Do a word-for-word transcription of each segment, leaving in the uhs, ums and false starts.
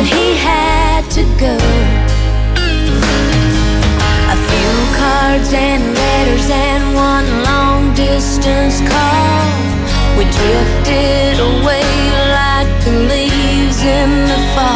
but he had to go. A few cards and letters and one long distance call. We drifted away like the leaves in the fall.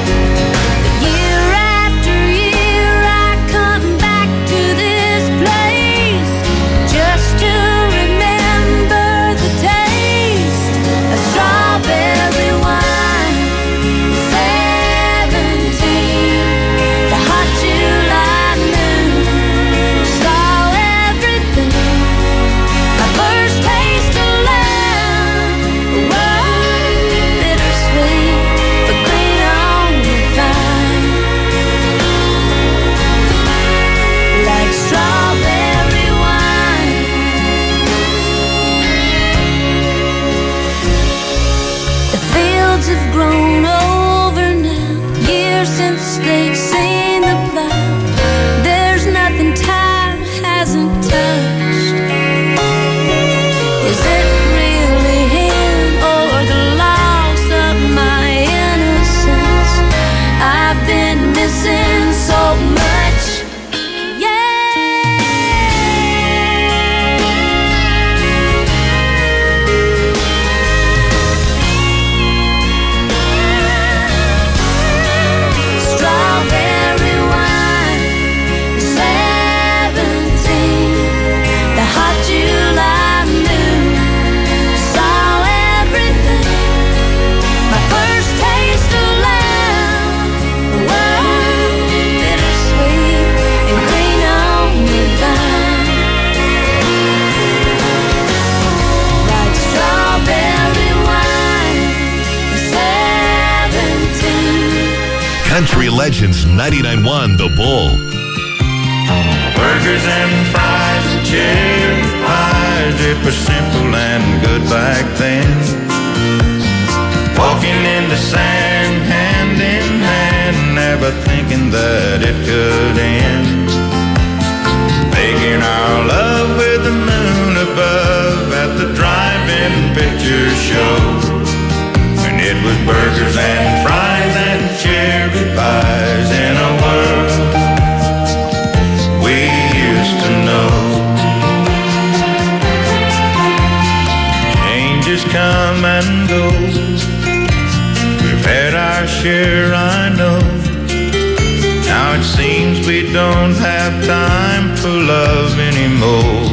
Have grown over now, years since they've seen the plow. There's nothing time hasn't touched. Is it really him or the loss of my innocence? I've been missing so much. Country Legends ninety-nine point one The Bull. Burgers and fries, cherry pies, it was simple and good back then. Walking in the sand, hand in hand, never thinking that it could end. Making our love with the moon above at the drive-in picture show. And it was burgers and fries and cherry pies in a world we used to know. Changes come and go. We've had our share, I know. Now it seems we don't have time for love anymore.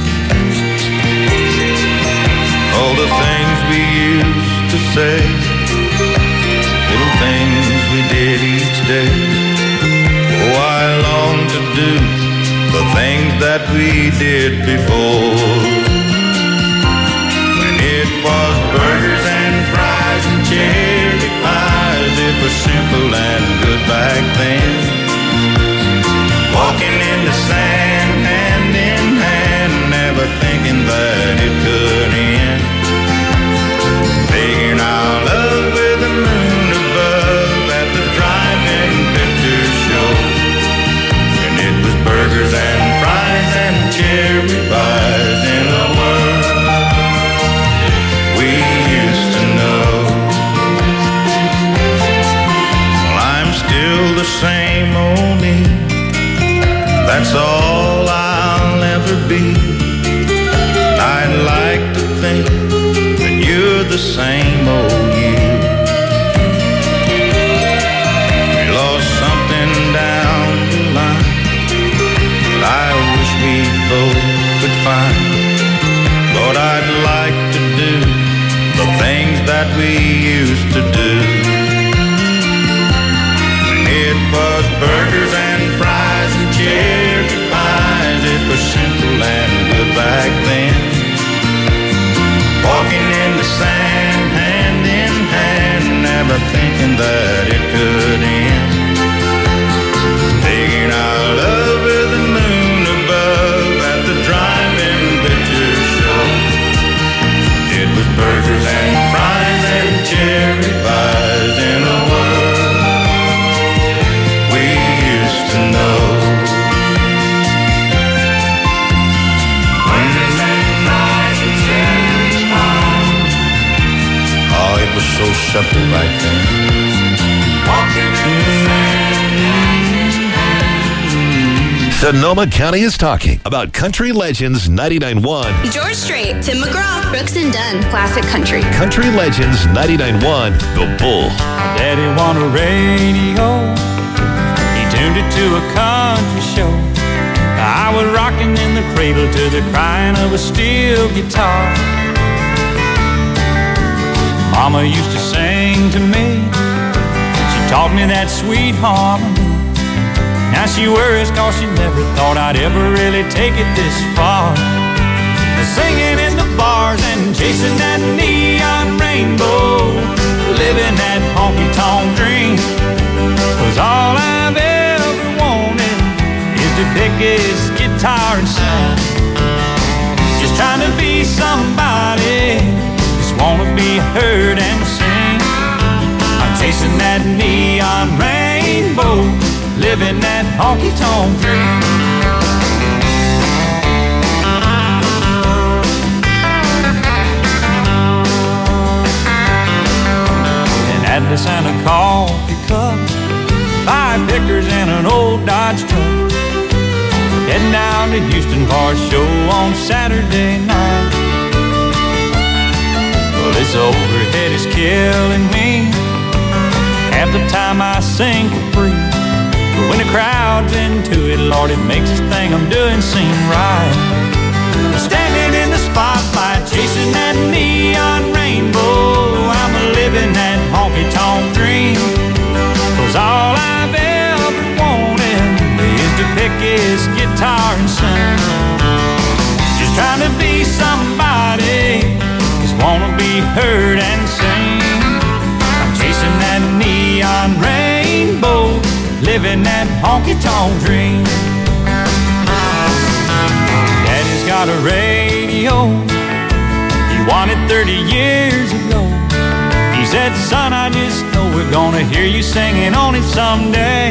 All the things we used to say, little things we did each day. Oh, I long to do the things that we did before. When it was burgers and fries and cherry pies, it was simple and good back then. Walking in the sand, hand in hand, never thinking that it could end. Making our love with the moon above at the drive-in picture show. And it was burgers and fries and cherry pies in a world we used to know. Well, I'm still the same old me. That's all I'll ever be. I'd like to think that you're the same old you. We lost something down the line that I wish we both could find. Lord, I'd like to do the things that we used to do. When it was burgers and fries and cherry pies, it was simple and good back then. Walking in the sand, hand in hand, never thinking that it could end. Taking our love with the moon above at the drive-in picture show. It was burgers and fries and cherry pies in a world we used to know. Oh, it was so simple right then. Sonoma County is talking about Country Legends ninety-nine point one. George Strait, Tim McGraw, Brooks and Dunn, Classic Country. Country Legends ninety-nine point one, The Bull. Daddy won a radio. He tuned it to a country show. I was rocking in the cradle to the crying of a steel guitar. Mama used to sing to me. She taught me that sweet harmony. Now she worries cause she never thought I'd ever really take it this far. Singing in the bars and chasing that neon rainbow, living that honky-tonk dream. Cause all I've ever wanted is to pick his guitar and sing. Just trying to be somebody, just wanna be heard and sing. I'm chasing that neon rainbow, living that honky-tonk dream. An Atlas and a coffee cup, five pickers and an old Dodge truck. Heading down to Houston for a show on Saturday night. Well, this overhead is killing me. Half the time I sing for free. But when the crowd's into it, Lord, it makes this thing I'm doing seem right. Standing in the spotlight, chasing that neon rainbow, I'm living that honky-tonk dream. Cause all I've ever wanted is to pick his guitar and sing. Just trying to be somebody, just wanna be heard and sing. I'm chasing that neon rainbow, living that honky-tonk dream. Daddy's got a radio, he won it thirty years ago. He said, son, I just know we're gonna hear you singing on it someday.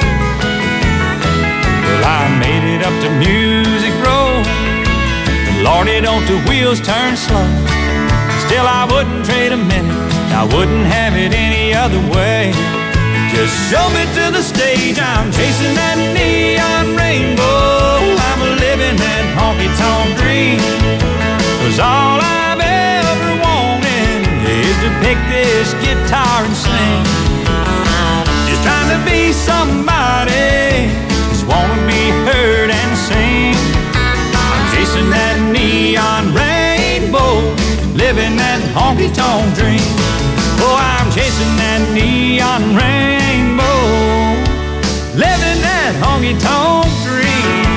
Well, I made it up to Music Row. Lordy, don't the wheels turn slow. Still, I wouldn't trade a minute, I wouldn't have it any other way. Just show me to the stage, I'm chasing that neon rainbow. I'm living that honky-tonk dream. Cause all I've ever wanted is to pick this guitar and sing. Just trying to be somebody, just wanna be heard and sing. I'm chasing that neon rainbow, living that honky-tonk dream. Oh, I'm chasing that neon rainbow, living that honky-tonk dream.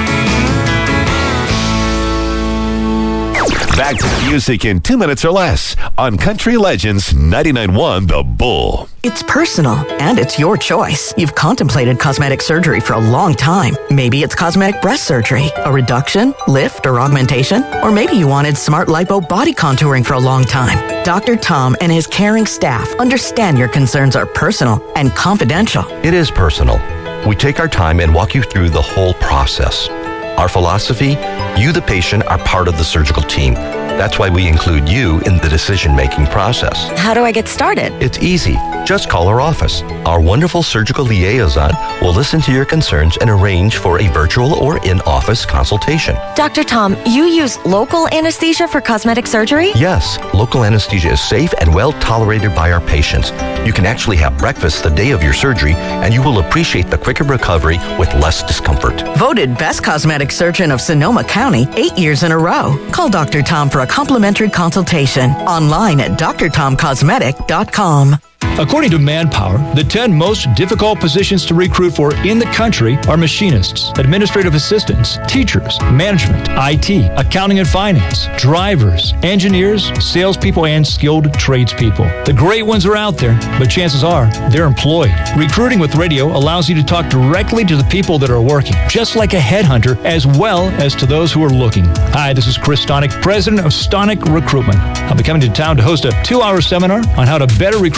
Back to the music in two minutes or less on Country Legends ninety-nine point one, The Bull. It's personal, and it's your choice. You've contemplated cosmetic surgery for a long time. Maybe it's cosmetic breast surgery, a reduction, lift, or augmentation. Or maybe you wanted smart lipo body contouring for a long time. Doctor Tom and his caring staff understand your concerns are personal and confidential. It is personal. We take our time and walk you through the whole process. Our philosophy, you, the patient, are part of the surgical team. That's why we include you in the decision-making process. How do I get started? It's easy. Just call our office. Our wonderful surgical liaison will listen to your concerns and arrange for a virtual or in-office consultation. Doctor Tom, you use local anesthesia for cosmetic surgery? Yes, local anesthesia is safe and well tolerated by our patients. You can actually have breakfast the day of your surgery, and you will appreciate the quicker recovery with less discomfort. Voted Best Cosmetic Surgeon of Sonoma County eight years in a row. Call Doctor Tom for a complimentary consultation. Online at d r tom cosmetic dot com. According to Manpower, the ten most difficult positions to recruit for in the country are machinists, administrative assistants, teachers, management, I T, accounting and finance, drivers, engineers, salespeople, and skilled tradespeople. The great ones are out there, but chances are they're employed. Recruiting with radio allows you to talk directly to the people that are working, just like a headhunter, as well as to those who are looking. Hi, this is Chris Stonick, president of Stonick Recruitment. I'll be coming to town to host a two-hour seminar on how to better recruit workers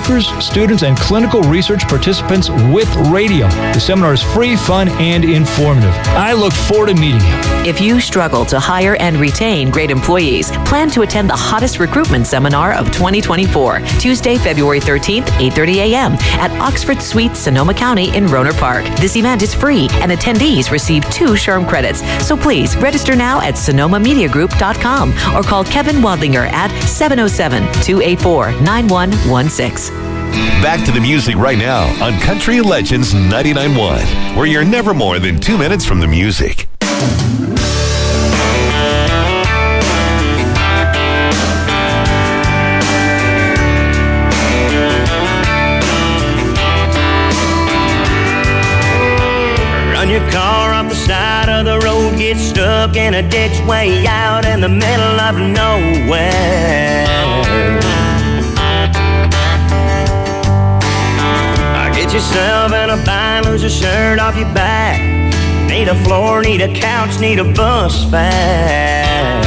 speakers, students, and clinical research participants with radio. The seminar is free, fun, and informative. I look forward to meeting you. If you struggle to hire and retain great employees, plan to attend the hottest recruitment seminar of twenty twenty-four, Tuesday, February thirteenth, eight thirty a.m. at Oxford Suites, Sonoma County in Rohnert Park. This event is free, and attendees receive two SHRM credits. So please register now at sonoma media group dot com or call Kevin Wadlinger at seven oh seven, two eight four, nine one one six. Back to the music right now on Country Legends ninety-nine point one, where you're never more than two minutes from the music. Run your car off the side of the road, get stuck in a ditch way out in the middle of nowhere. Get yourself in a bind, lose a shirt off your back. Need a floor, need a couch, need a bus fare.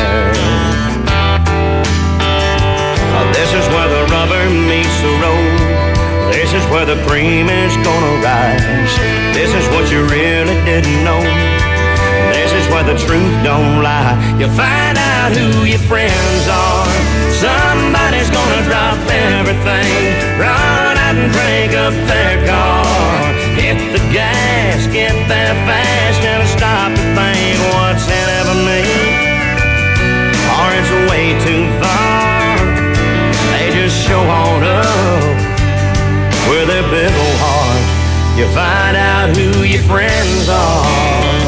Oh, this is where the rubber meets the road. This is where the cream is gonna rise. This is what you really didn't know. This is where the truth don't lie. You find out who your friends are. Somebody's gonna drop everything, run out and crank up their car. Hit the gas, get there fast, never stop to think what's in it for me. Or it's way too far. They just show on up with their big old heart. You find out who your friends are.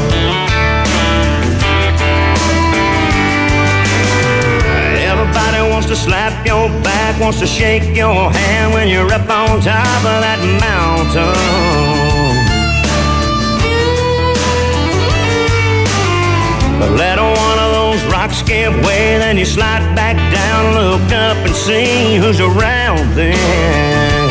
Everybody wants to slap your back, wants to shake your hand when you're up on top of that mountain. But let one of those rocks give way, then you slide back down, look up and see who's around then.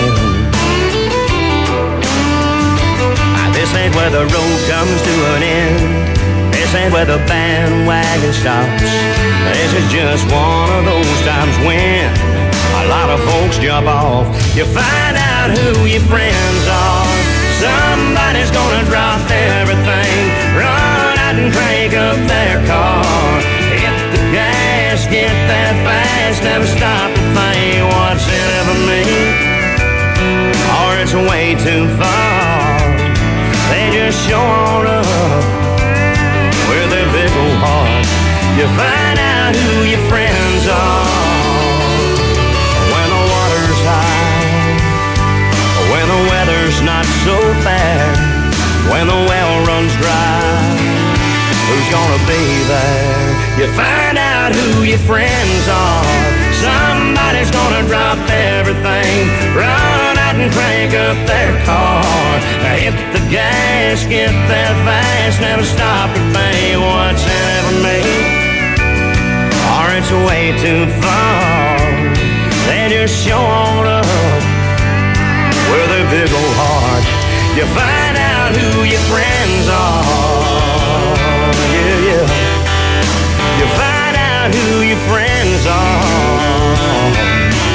This ain't where the road comes to an end. This ain't where the bandwagon stops. This is just one of those times when a lot of folks jump off. You find out who your friends are. Somebody's gonna drop everything, run out and crank up their car. Hit the gas, get there fast, never stop to think what's in it for me. Or it's way too far. They just show on up with their big old heart. You find out who your friends are. When the water's high, when the weather's not so bad, when the well runs dry, who's gonna be there? You find out who your friends are. Somebody's gonna drop everything, run out and crank up their car. Hit the gas, get there fast, never stop to think what's in it for me. Or it's way too far. They just show on up with their big old heart. You find out who your friends are. Yeah, yeah. You find out who your friends are.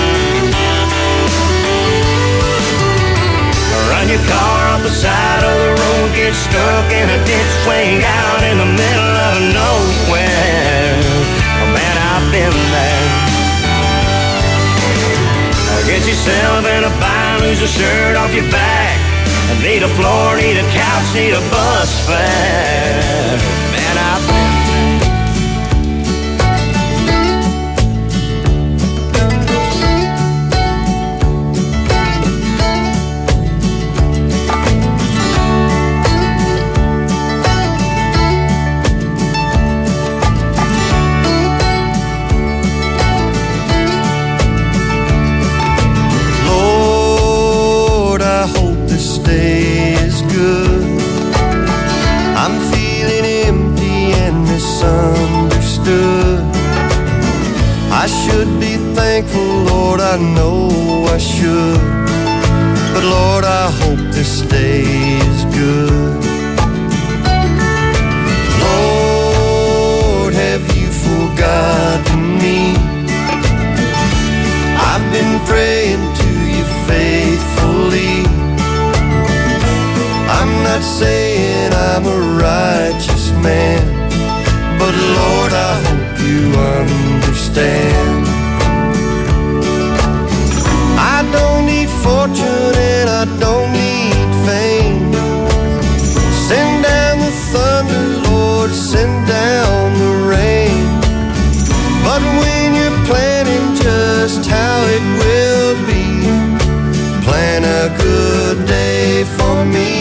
Run your car off the side of the road, get stuck in a ditch way out in the middle of nowhere. Oh man, I've been there. Get yourself in a bind, lose a shirt off your back. Need a floor, need a couch, need a bus fare. Man, I've been there. Lord, I know I should, but Lord, I hope this day is good. Lord, have you forgotten me? I've been praying to your face not saying I'm a righteous man, but Lord, I hope you understand. I don't need fortune and I don't need fame. Send down the thunder, Lord, send down the rain. But when you're planning just how it will be, plan a good day for me.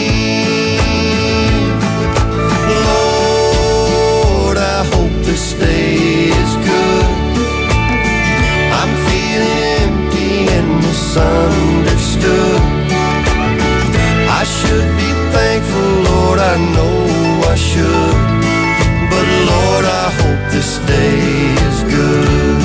Lord, I hope this day is good. I'm feeling empty and misunderstood. I should be thankful, Lord, I know I should. But Lord, I hope this day is good.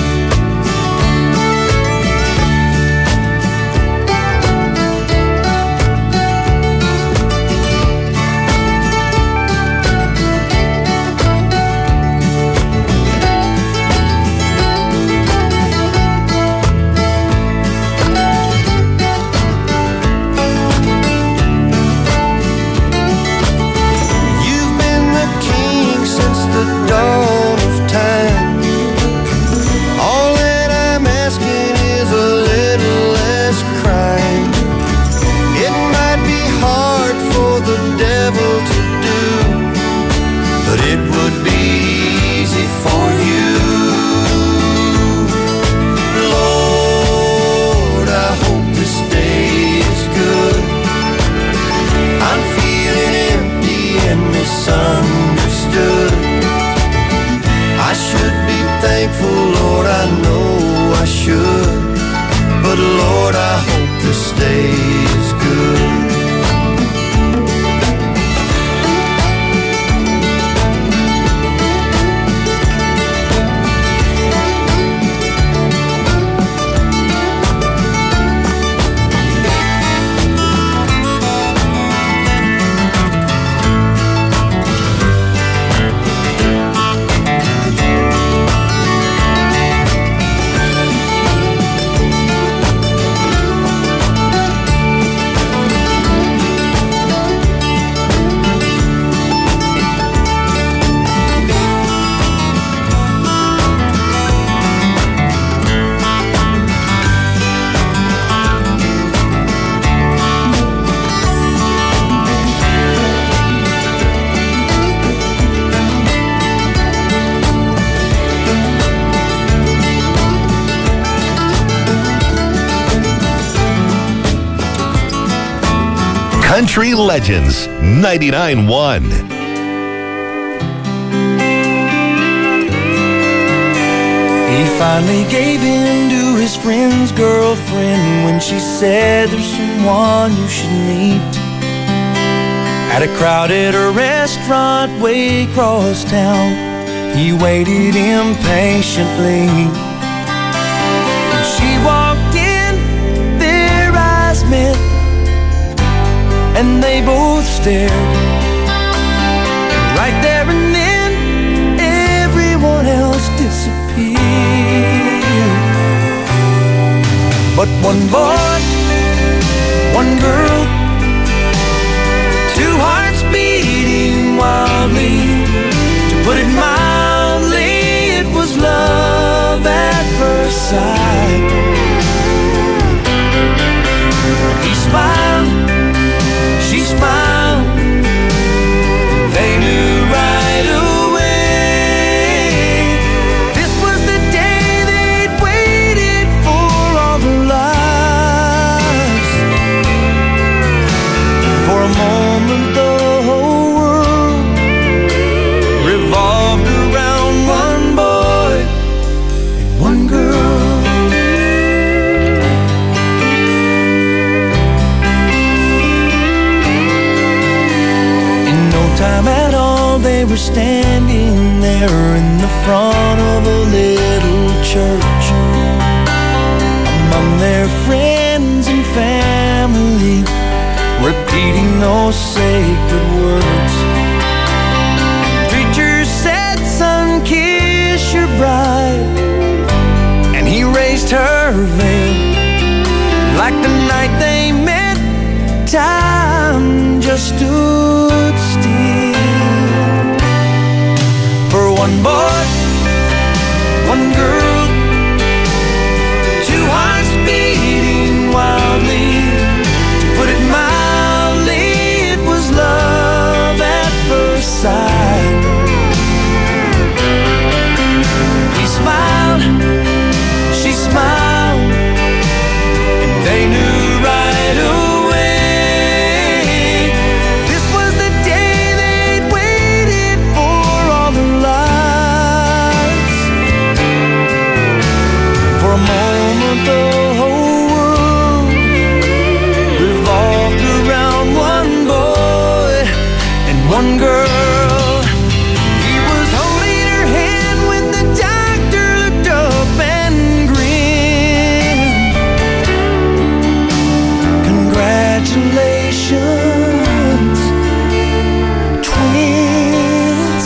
Country Legends ninety-nine one. He finally gave in to his friend's girlfriend when she said there's someone you should meet. At a crowded restaurant way across town, he waited impatiently. When she walked in, their eyes met, and they both stared. And right there and then, everyone else disappeared. But one boy, one girl, two hearts beating wildly. To put it mildly, it was love at first sight. He smiled, she smiled, they knew right away. This was the day they'd waited for all their lives. For a moment the whole world revolved around one boy and one girl. Time at all, they were standing there in the front of a little church, among their friends and family, repeating those sacred words. Preacher said, "Son, kiss your bride," and he raised her veil like the night they met. Time just stood still. For one boy, one girl, two hearts beating wildly. To put it mildly, it was love at first sight. He smiled, she smiled, and they knew right away this was the day they'd waited for all their lives. For a moment the whole world revolved around one boy and one girl. He was holding her hand when the doctor looked up and grinned. Congratulations, twins.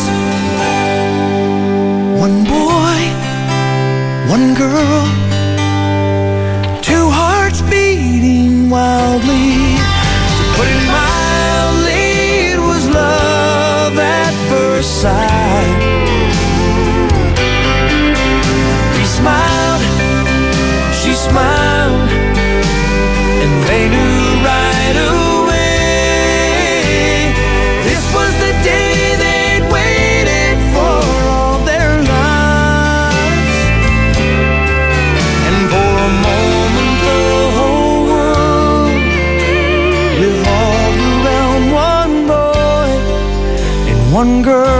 One boy, one girl, two hearts beating wildly. To put it mildly, it was love at first sight. He smiled, she smiled, and they knew right away this was the day they'd waited for all their lives. And for a moment the whole world revolved around one boy and one girl.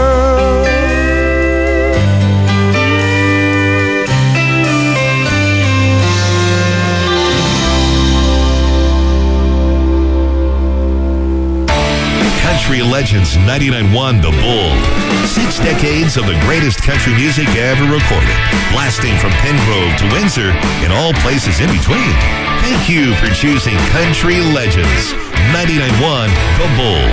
Country Legends ninety-nine point one The Bull. Six decades of the greatest country music ever recorded. Blasting from Pengrove to Windsor and all places in between. Thank you for choosing Country Legends ninety-nine point one The Bull.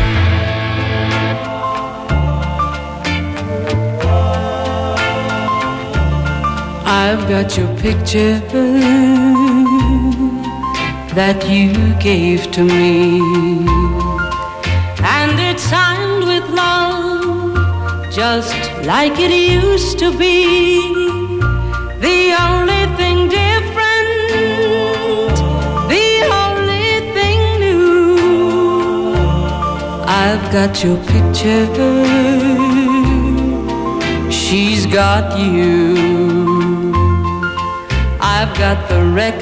I've got your picture that you gave to me, and it's signed with love, just like it used to be. The only thing different, the only thing new, I've got your picture, she's got you. I've got the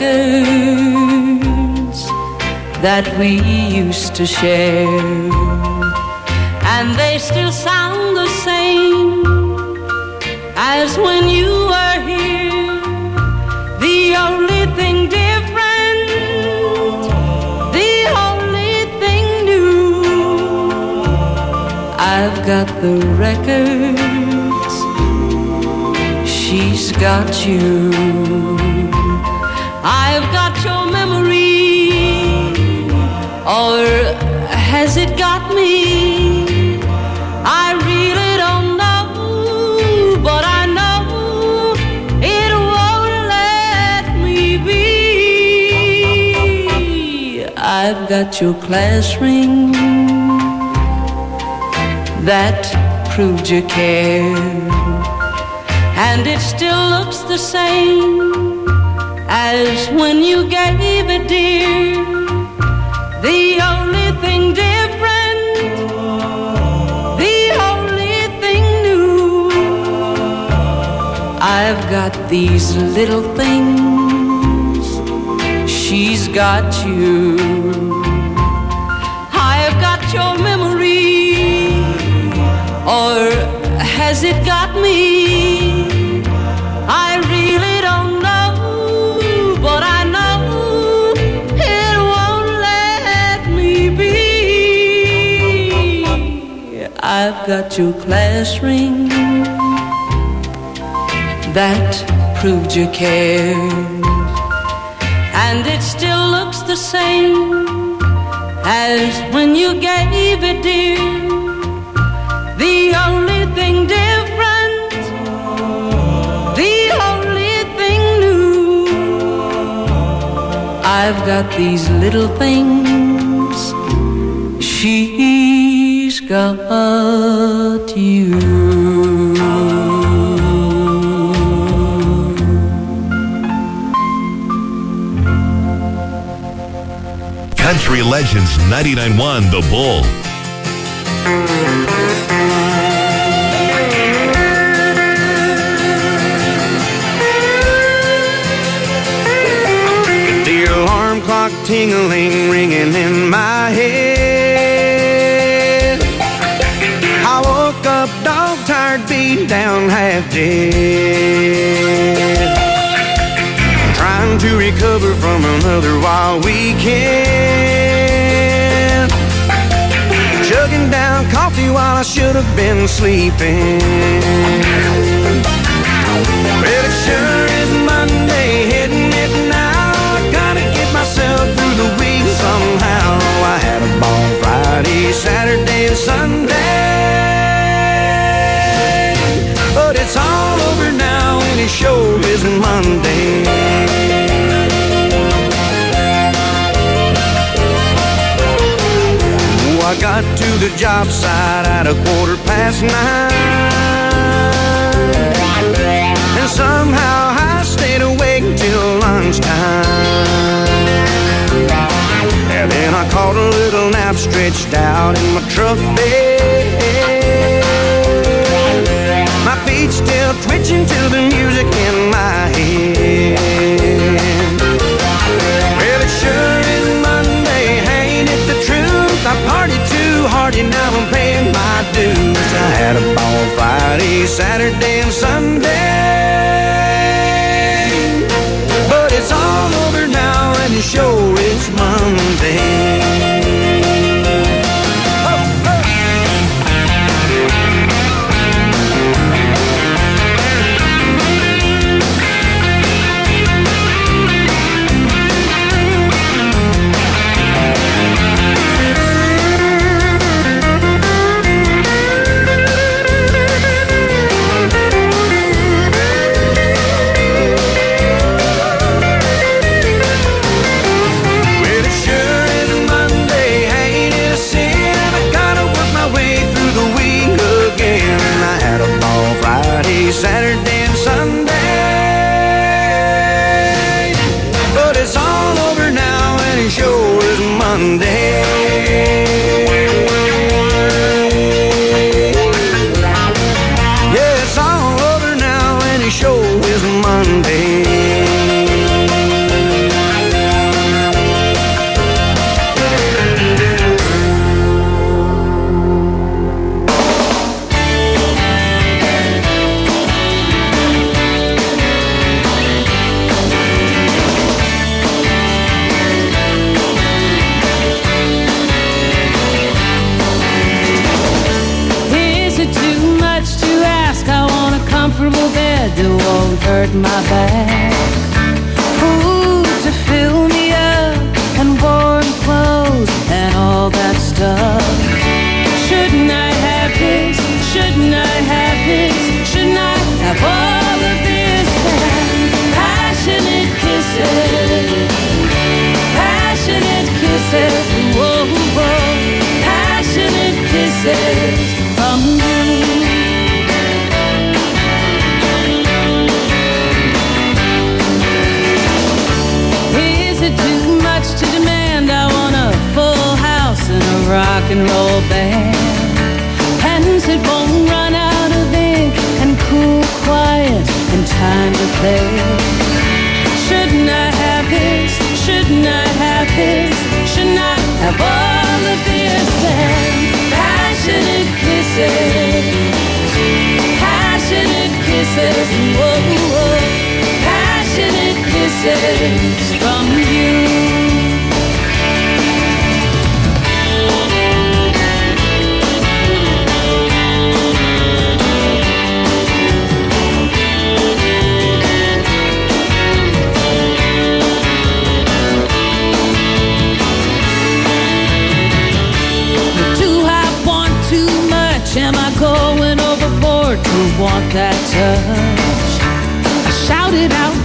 records that we used to share, and they still sound the same as when you were here. The only thing different, the only thing new, I've got the records, she's got you. I've got your memory, or has it got me? I really don't know, but I know it won't let me be. I've got your class ring that proved you cared, and it still looks the same as when you gave it, dear. The only thing different, the only thing new, I've got these little things, she's got you. I've got your memory, or has it got me? I really don't know, but I know it won't let me be. I've got your class ring that proved you cared, and it still looks the same as when you gave it, dear. The only thing different, the only thing new, I've got these little things, she's got you. Country Legends ninety-nine point one The Bull. The alarm clock tingling, ringing in my head. I woke up dog tired, beat down, half dead, trying to recover from another wild weekend, chugging down coffee while I should have been sleeping. Well, it sure is Monday, hitting it now. I gotta get myself through the week somehow. I had a ball Friday, Saturday, and Sunday, but it's all over now and it sure is Monday. I got to the job site at a quarter past nine, and somehow I stayed awake till lunchtime. And then I caught a little nap stretched out in my truck bed, my feet still twitching to the music in my head. Well, it sure is Monday, ain't it the truth? I partied too hard and now I'm paying my dues. I had a ball Friday, Saturday, and Sunday, but it's all over now and it sure is Monday. Saturday and Sunday, but it's all over now and it sure is Monday. Yeah, it's all over now and it sure is Monday. Bed that won't hurt my back, food to fill me up, and warm clothes and all that stuff. Shouldn't I have this? Shouldn't I have this? Shouldn't I have all of this? Passionate kisses, passionate kisses, whoa, whoa, passionate kisses from you. Too much to demand. I want a full house and a rock and roll band, pens that won't run out of ink, and cool, quiet, and time to play. Shouldn't I have this? Shouldn't I have this? Shouldn't I have all of this? And passionate kisses, passionate kisses, whoa, whoa, passionate kisses from you. Do I want too much? Am I going overboard to want that touch? I shouted out